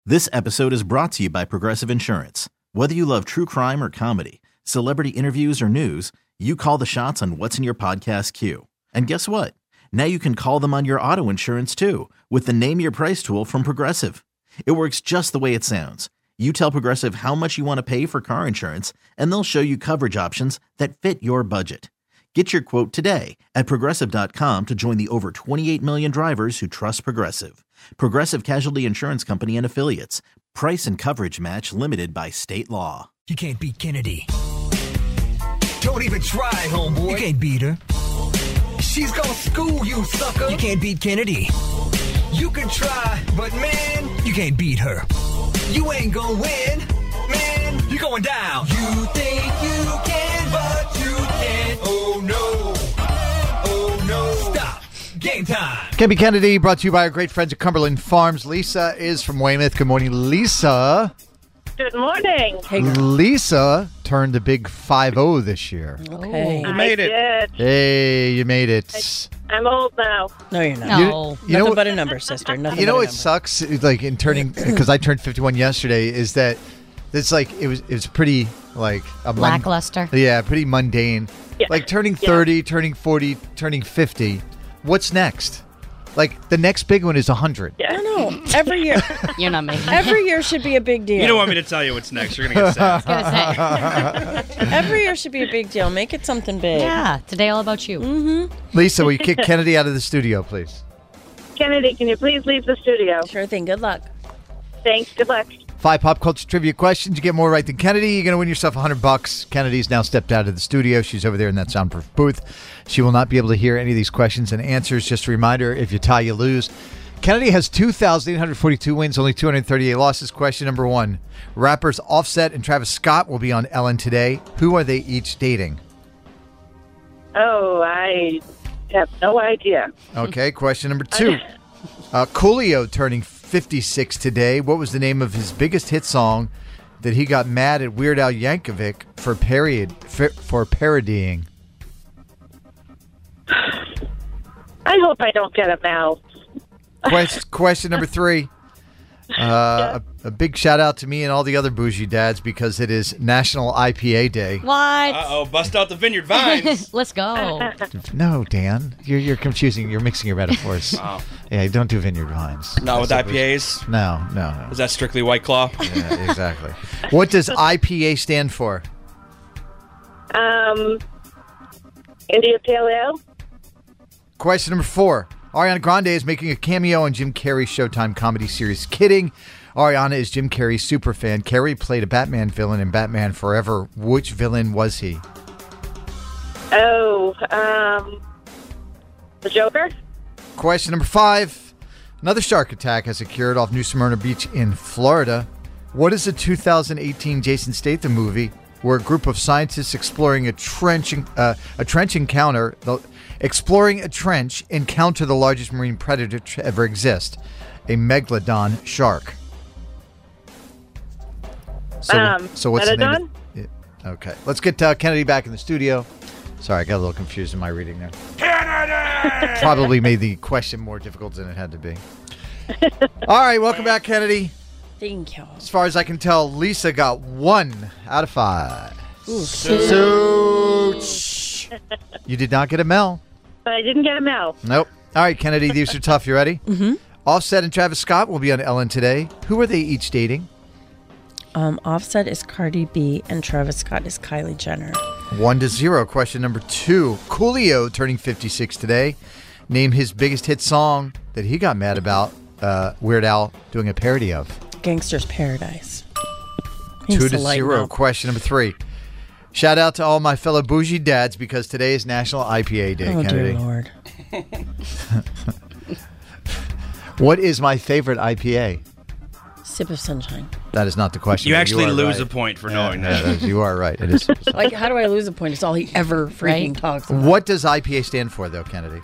This episode is brought to you by Progressive Insurance. Whether you love true crime or comedy, celebrity interviews or news, you call the shots on what's in your podcast queue. And guess what? Now you can call them on your auto insurance too with the Name Your Price tool from Progressive. It works just the way it sounds. You tell Progressive how much you want to pay for car insurance, and they'll show you coverage options that fit your budget. Get your quote today at Progressive.com to join the over 28 million drivers who trust Progressive. Progressive Casualty Insurance Company and Affiliates. Price and coverage match limited by state law. You can't beat Kennedy. Don't even try, homeboy. You can't beat her. She's gonna school you, sucker. You can't beat Kennedy. You can try, but man, You can't beat her. you ain't gonna win. Man, you're going down. You think you can, but you can't. Oh no. Oh no. Stop. Game time. Kebby Kennedy, brought to you by our great friends at Cumberland Farms. Lisa is from Weymouth. Good morning, Lisa. Good morning. Lisa turned a big 5-0 this year. Okay. You made it. Hey, you made it. I'm old now. No, you're not. No. You know Nothing what- but a number, sister. Nothing You know but a what number. sucks? Like in turning, because I turned 51 yesterday, is that it's like it was pretty like a Lackluster. Yeah, pretty mundane. Yeah. Like turning 30, turning 40, turning 50. What's next? Like the next big one is 100. Yeah. No, every year. You're not making Every year should be a big deal. You don't want me to tell you what's next. You're going to get sad. Every year should be a big deal. Make it something big. Yeah, today all about you. Lisa, will you kick Kennedy out of the studio, please? Kennedy, can you please leave the studio? Sure thing. Good luck. Thanks. Good luck. 5 pop culture trivia questions. You get more right than Kennedy. You're going to win yourself $100. Kennedy's now stepped out of the studio. She's over there in that soundproof booth. She will not be able to hear any of these questions and answers. Just a reminder, if you tie, you lose. Kennedy has 2,842 wins, only 238 losses. Question number 1. Rappers Offset and Travis Scott will be on Ellen today. Who are they each dating? Oh, I have no idea. Okay, question number 2. Coolio turning 56 today. What was the name of his biggest hit song that he got mad at Weird Al Yankovic for parodying? I hope I don't get it now. Question number 3. A big shout out to me and all the other bougie dads because it is National IPA Day. What? Uh-oh, bust out the vineyard vines. Let's go. No, Dan, you're confusing. You're mixing your metaphors. Oh. Yeah, don't do vineyard vines. Not with That's a bougie- IPAs? No. Is that strictly White Claw? Yeah, exactly. What does IPA stand for? India Pale Ale. Question number 4. Ariana Grande is making a cameo on Jim Carrey's Showtime comedy series Kidding. Ariana is Jim Carrey's superfan. Carrey played a Batman villain in Batman Forever. Which villain was he? Oh, the Joker. Question number 5. Another shark attack has occurred off New Smyrna Beach in Florida. What is the 2018 Jason Statham movie where a group of scientists exploring a trench encounter the largest marine predator to ever exist, a megalodon shark? So what's the name? Megalodon? Okay, let's get Kennedy back in the studio. Sorry, I got a little confused in my reading there. Kennedy! Probably made the question more difficult than it had to be. All right, welcome back, Kennedy. Thank you. As far as I can tell, Lisa got 1 out of 5. Suits. You did not get a Mel. But I didn't get a Mel. Nope. All right, Kennedy, these are tough. You ready? Mm-hmm. Offset and Travis Scott will be on Ellen today. Who are they each dating? Offset is Cardi B and Travis Scott is Kylie Jenner. 1-0. Question number 2. Coolio turning 56 today. Name his biggest hit song that he got mad about Weird Al doing a parody of. Gangster's Paradise. 2-0. Question number 3. Shout out to all my fellow bougie dads because today is National IPA Day, Oh, Kennedy. dear Lord. What is my favorite IPA? Sip of Sunshine. That is not the question. You but actually are lose right. a point for Yeah, knowing yeah, that. You are right. It is. Like, how do I lose a point? It's all he ever freaking talks about. What does IPA stand for, though, Kennedy?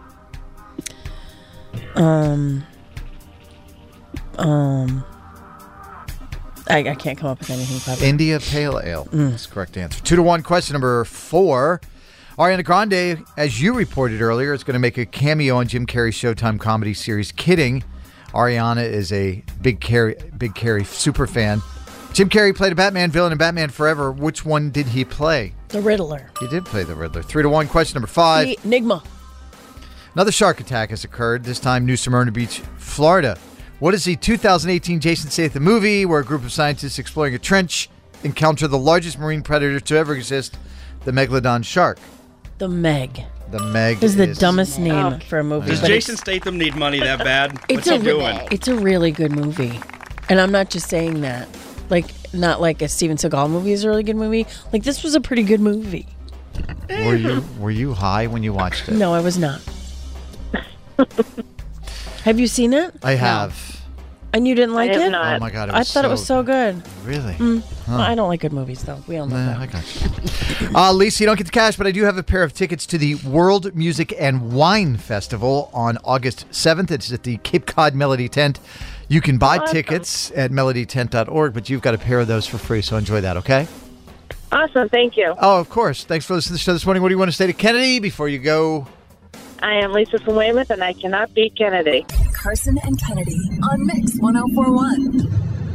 I can't come up with anything clever. India Pale Ale. That's the correct answer. 2-1. Question number 4. Ariana Grande, as you reported earlier, is going to make a cameo on Jim Carrey's Showtime comedy series Kidding. Ariana is a big Carrey super fan. Jim Carrey played a Batman villain in Batman Forever. Which one did he play? The Riddler. He did play the Riddler. 3-1. Question number 5. The Enigma. Another shark attack has occurred, this time New Smyrna Beach, Florida. What is the 2018 Jason Statham movie where a group of scientists exploring a trench encounter the largest marine predator to ever exist, the Megalodon shark? The Meg. The Meg is the dumbest name for a movie. Does but Jason Statham need money that bad? It's What's he doing? It's a really good movie. And I'm not just saying that. Like, not like a Steven Seagal movie is a really good movie. Like, this was a pretty good movie. Were you high when you watched it? No, I was not. Have you seen it? I have. And you didn't like I have it? not. Oh my God! I thought it was so good. Really? Well, I don't like good movies, though. We all know that. I got you. Lisa, you don't get the cash, but I do have a pair of tickets to the World Music and Wine Festival on August 7th. It's at the Cape Cod Melody Tent. You can buy tickets at melodytent.org, but you've got a pair of those for free, so enjoy that, okay? Awesome. Thank you. Oh, of course. Thanks for listening to the show this morning. What do you want to say to Kennedy before you go? I am Lisa from Weymouth, and I cannot beat Kennedy. Carson and Kennedy on Mix 104.1.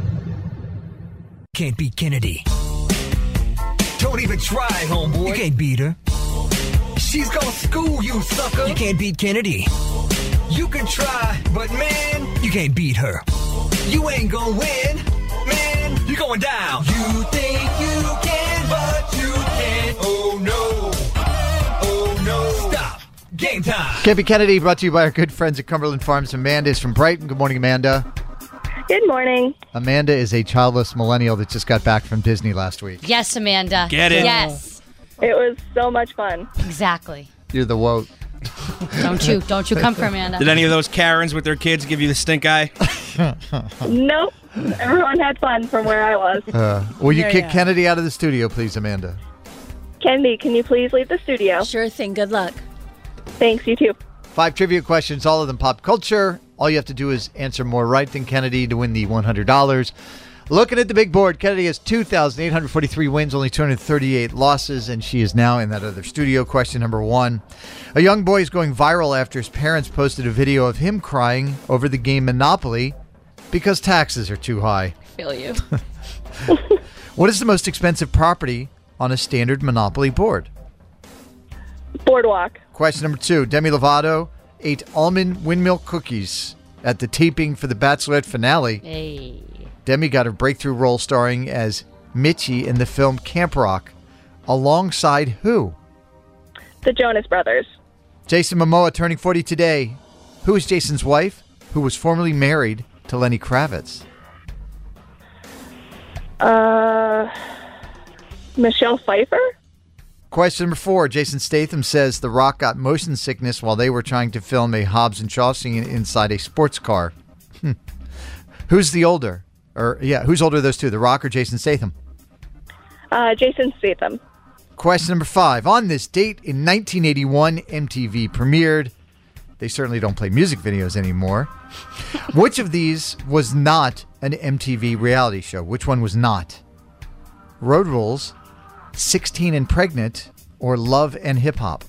Can't beat Kennedy. Don't even try, homeboy. You can't beat her. She's gonna school you, sucker. You can't beat Kennedy. You can try, but man, You can't beat her. you ain't gonna win. Man, you're going down. You think you can, but you can't. Oh no. Oh no. Stop. Game time. Can't Be Kennedy, brought to you by our good friends at Cumberland Farms. Amanda is from Brighton. Good morning, Amanda. Good morning. Amanda is a childless millennial that just got back from Disney last week. Yes, Amanda. Get it? Yes, It was so much fun. exactly. You're the woke. Don't you come for Amanda. Did any of those Karens with their kids give you the stink eye? Nope. Everyone had fun from where I was. Will you Yeah, kick yeah. Kennedy out of the studio, please, Amanda? Kennedy, can you please leave the studio? Sure thing. Good luck. Thanks, you too. 5 trivia questions, all of them pop culture. All you have to do is answer more right than Kennedy to win the $100. Looking at the big board, Kennedy has 2,843 wins, only 238 losses, and she is now in that other studio. Question number 1. A young boy is going viral after his parents posted a video of him crying over the game Monopoly because taxes are too high. Feel you. What is the most expensive property on a standard Monopoly board? Boardwalk. Question number 2. Demi Lovato ate almond windmill cookies at the taping for the Bachelorette finale. Hey. Demi got her breakthrough role starring as Mitchie in the film Camp Rock. Alongside who? The Jonas Brothers. Jason Momoa turning 40 today. Who is Jason's wife, who was formerly married to Lenny Kravitz? Michelle Pfeiffer. Question number 4. Jason Statham says The Rock got motion sickness while they were trying to film a Hobbs and Shaw scene inside a sports car. Who's the older? Who's older of those two, The Rock or Jason Statham? Jason Statham. Question number 5. On this date in 1981, MTV premiered. They certainly don't play music videos anymore. Which of these was not an MTV reality show? Which one was not? Road Rules, 16 and Pregnant, or Love and Hip Hop?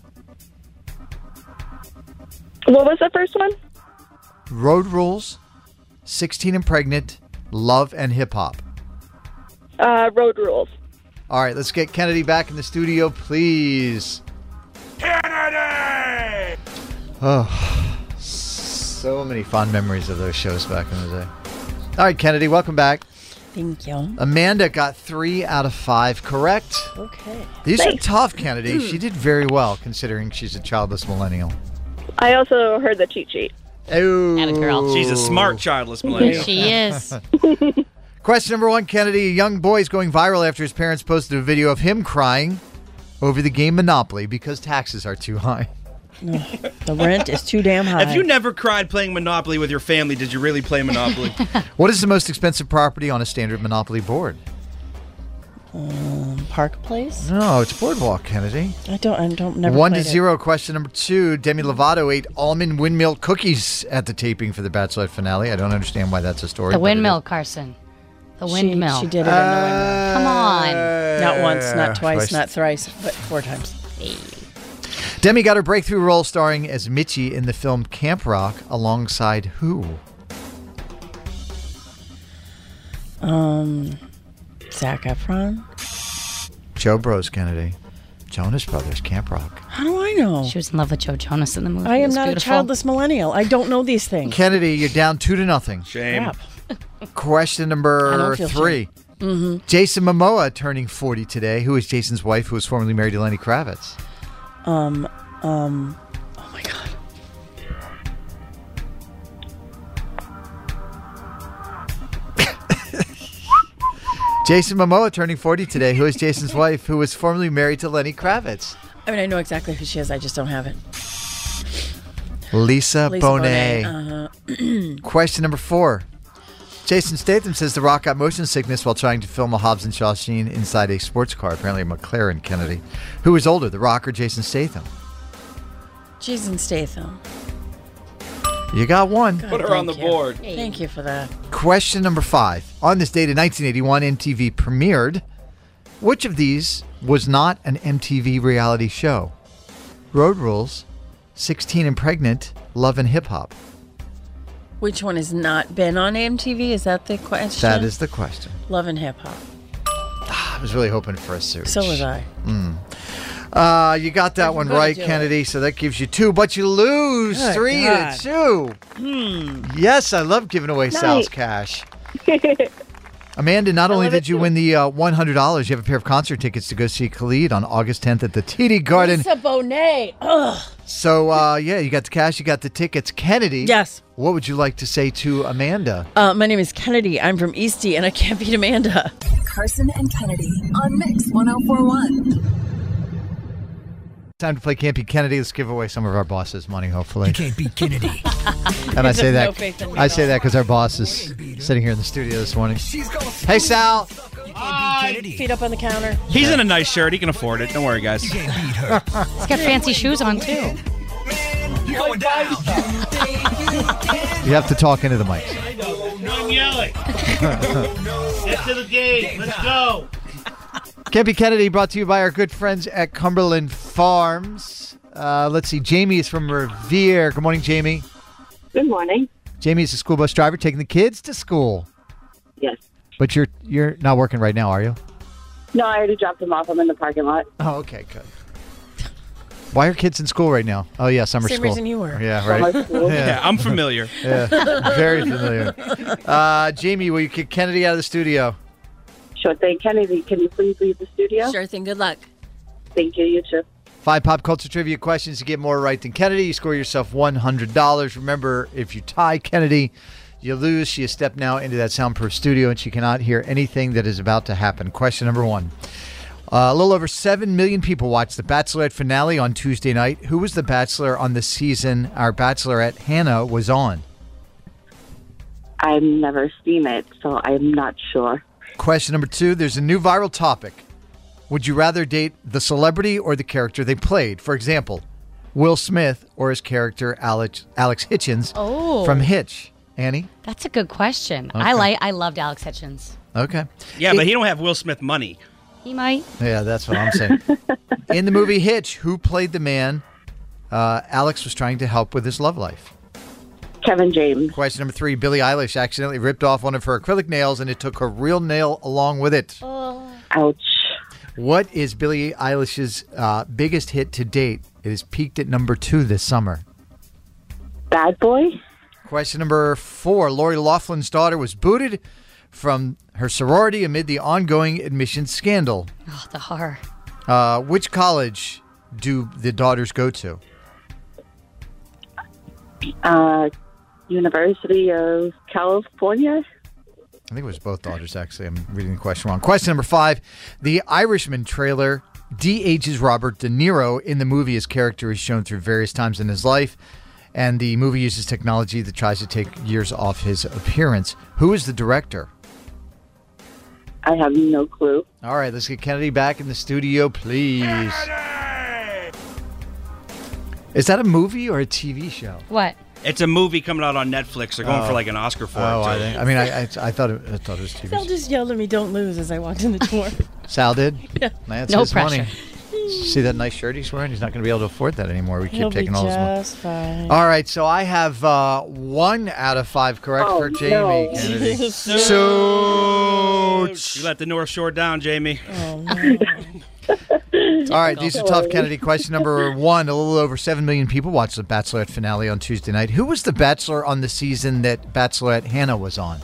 What was the first one? Road Rules, 16 and Pregnant, Love and Hip Hop. Road Rules. All right, let's get Kennedy back in the studio, please. Kennedy! Oh, so many fond memories of those shows back in the day. All right, Kennedy, welcome back. Thank you. Amanda got 3 out of 5 correct. Okay. These Thanks. are tough, Kennedy. She did very well considering she's a childless millennial. I also heard the cheat sheet. Oh, Atta girl. She's a smart childless millennial. She is. Question number 1, Kennedy. A young boy is going viral after his parents posted a video of him crying over the game Monopoly because taxes are too high. The rent is too damn high. If you never cried playing Monopoly with your family, did you really play Monopoly? What is the most expensive property on a standard Monopoly board? Park Place? No, it's Boardwalk, Kennedy. I don't never 1-0. Question number 2. Demi Lovato ate almond windmill cookies at the taping for the Bachelorette finale. I don't understand why that's a story. The but it windmill, is. Carson. The windmill. She did it in the windmill. Come on. Not once, not twice, twice. not thrice, but 4 times. Demi got her breakthrough role starring as Mitchie in the film Camp Rock alongside who? Zac Efron. Joe Bros, Kennedy. Jonas Brothers, Camp Rock. How do I know? She was in love with Joe Jonas in the movie. I It am was not beautiful. a childless millennial. I don't know these things. Kennedy, you're down 2-0. Shame. Crap. Question I number don't feel 3. Jason Momoa turning 40 today. Who is Jason's wife, who was formerly married to Lenny Kravitz? Oh my God. Jason Momoa turning 40 today. Who is Jason's wife, who was formerly married to Lenny Kravitz? I mean, I know exactly who she is. I just don't have it. Lisa Bonet. Uh-huh. Question number 4. Jason Statham says The Rock got motion sickness while trying to film a Hobbs and Shaw scene inside a sports car, apparently a McLaren. Kennedy. Who is older, The Rock or Jason Statham? Jason Statham. You got one. God, Put her on the thank you. board. Thank you for that. Question number 5. On this date in 1981, MTV premiered. Which of these was not an MTV reality show? Road Rules, 16 and Pregnant, Love and Hip Hop. Which one has not been on MTV? Is that the question? That is the question. Love and Hip Hop. I was really hoping for a search. So was I. You got that one gonna right, do it. Kennedy, so that gives you 2, but you lose Good 3-2. Yes, I love giving away Sal's cash. Amanda, not only did you win the $100, you have a pair of concert tickets to go see Khalid on August 10th at the TD Garden. Lisa Bonet. Ugh. So, you got the cash, you got the tickets. Kennedy, Yes. what would you like to say to Amanda? My name is Kennedy. I'm from Eastie, and I can't beat Amanda. Carson and Kennedy on Mix 1041. Time to play Can't Beat Kennedy. Let's give away some of our boss's money, hopefully. You can't beat Kennedy. And I say have no that faith in me I at say all. that because our boss is sitting here in the studio this morning. Hey, Sal. Feet up on the counter. He's in a nice shirt. He can afford it. Don't worry, guys. You can't beat her. He's got fancy shoes on, too. You're going down. You have to talk into the mic. I'm yelling. Get to the game. Let's go. Can't Beat Kennedy brought to you by our good friends at Cumberland Farms. Let's see. Jamie is from Revere. Good morning, Jamie. Good morning. Jamie is a school bus driver taking the kids to school. Yes. But you're not working right now, are you? No, I already dropped them off. I'm in the parking lot. Oh, okay, good. Why are kids in school right now? Oh, yeah, summer Same school. reason you were. Yeah, right. Summer school. Yeah, I'm familiar. Yeah, very familiar. Jamie, will you kick Kennedy out of the studio? Sure thing. Kennedy, can you please leave the studio? Sure thing. Good luck. Thank you. You too. 5 pop culture trivia questions to get more right than Kennedy. You score yourself $100. Remember, if you tie Kennedy, you lose. She has stepped now into that soundproof studio, and she cannot hear anything that is about to happen. Question number 1. A little over 7 million people watched the Bachelorette finale on Tuesday night. Who was the Bachelor on the season our Bachelorette Hannah was on? I've never seen it, so I'm not sure. Question number 2. There's a new viral topic. Would you rather date the celebrity or the character they played? For example, Will Smith or his character Alex Hitchens from Hitch. Annie? That's a good question. Okay. I loved Alex Hitchens. Okay. Yeah, but he don't have Will Smith money. He might. Yeah, that's what I'm saying. In the movie Hitch, who played the man Alex was trying to help with his love life? Kevin James. Question number 3. Billie Eilish accidentally ripped off one of her acrylic nails, and it took her real nail along with it. Ouch. What is Billie Eilish's biggest hit to date? It has peaked at number 2 this summer. Bad Boy. Question number 4. Lori Loughlin's daughter was booted from her sorority amid the ongoing admissions scandal. Oh, the horror. Which college do the daughters go to? University of California. I think it was both daughters, actually. I'm reading the question wrong. Question number 5. The Irishman trailer de-ages Robert De Niro. In the movie, his character is shown through various times in his life, and the movie uses technology that tries to take years off his appearance. Who is the director? I have no clue. All right, let's get Kennedy back in the studio, please. Is that a movie or a TV show? What? It's a movie coming out on Netflix. They're going for like an Oscar for Oh, it. I thought it was TV. Sal just yelled at me, "Don't lose," as I walked in the door. Sal did? Yeah. That's No his pressure. money. See that nice shirt he's wearing? He's not going to be able to afford that anymore. We keep He'll be taking all his money. just fine. All right, so I have 1 out of 5 correct Oh, for Jamie no. Kennedy. So You let the North Shore down, Jamie. Oh, no. All right, these are tough, Kennedy. Question number 1. A little over 7 million people watched the Bachelorette finale on Tuesday night. Who was the Bachelor on the season that Bachelorette Hannah was on?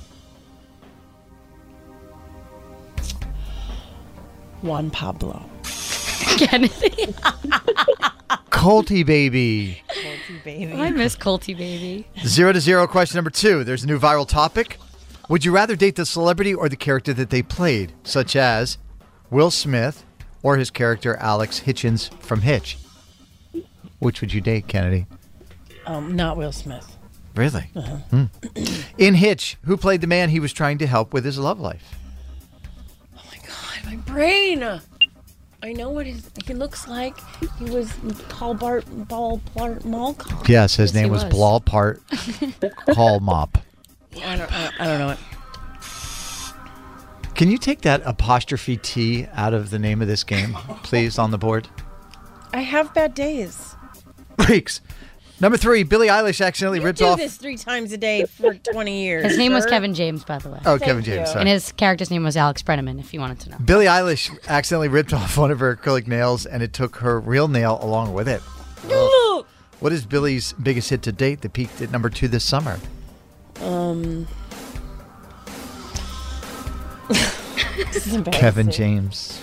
Juan Pablo. Kennedy. Colty Baby. Colty Baby. I miss Colty Baby. 0-0. Question number 2. There's a new viral topic. Would you rather date the celebrity or the character that they played, such as Will Smith or his character Alex Hitchens from Hitch? Which would you date, Kennedy? Not Will Smith. Really? In Hitch, who played the man he was trying to help with his love life? Oh my God, my brain. I know what he looks like. He was Paul Bart Mall Cop. Yes, his name was Blawpart Call Mop. I don't know it. Can you take that apostrophe T out of the name of this game, please, on the board? I have bad days. Freaks. Number 3, Billie Eilish accidentally ripped off. I do this 3 times a day for 20 years. His name was Kevin James, by the way. Oh, Kevin James. Sorry. And his character's name was Alex Brenneman, if you wanted to know. Billie Eilish accidentally ripped off one of her acrylic nails, and it took her real nail along with it. What is Billie's biggest hit to date that peaked at number 2 this summer? This is embarrassing. Kevin James.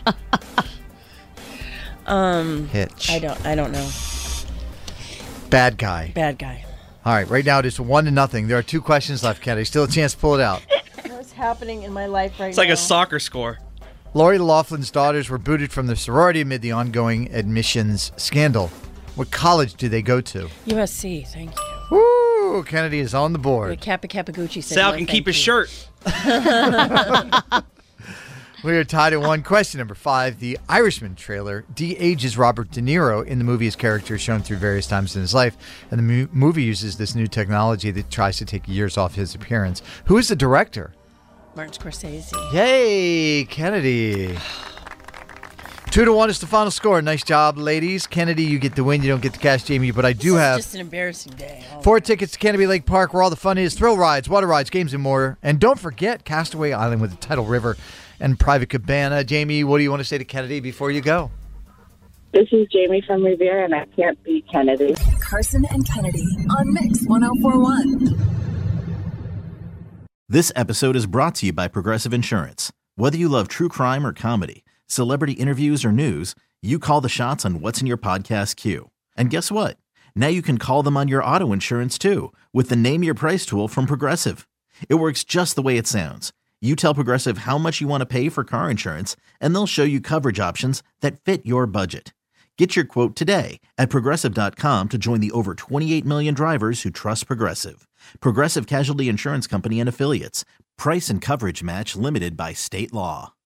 Hitch. I don't know. Bad guy. Bad guy. All right, right now it is 1-0. There are 2 questions left, Kennedy. Still a chance to pull it out. What's happening in my life right now? It's like a soccer score. Lori Loughlin's daughters were booted from the sorority amid the ongoing admissions scandal. What college do they go to? USC, thank you. Woo! Kennedy is on the board. Kappa Gucci said Sal no, can thank keep his you. shirt. We are tied at 1. Question number 5. The Irishman trailer de-ages Robert De Niro in the movie. His character is shown through various times in his life, and the movie uses this new technology that tries to take years off his appearance. Who is the director? Martin Scorsese. Yay, Kennedy. 2-1 is the final score. Nice job, ladies. Kennedy, you get the win. You don't get the cash, Jamie, but I do have Just an embarrassing day. 4 tickets to Canopy Lake Park, where all the fun is: thrill rides, water rides, games, and more. And don't forget Castaway Island with the Tidal River and Private Cabana. Jamie, what do you want to say to Kennedy before you go? This is Jamie from Revere, and I can't beat Kennedy. Carson and Kennedy on Mix 104.1. This episode is brought to you by Progressive Insurance. Whether you love true crime or comedy, celebrity interviews or news, you call the shots on what's in your podcast queue. And guess what? Now you can call them on your auto insurance too with the Name Your Price tool from Progressive. It works just the way it sounds. You tell Progressive how much you want to pay for car insurance, and they'll show you coverage options that fit your budget. Get your quote today at Progressive.com to join the over 28 million drivers who trust Progressive. Progressive Casualty Insurance Company and Affiliates. Price and coverage match limited by state law.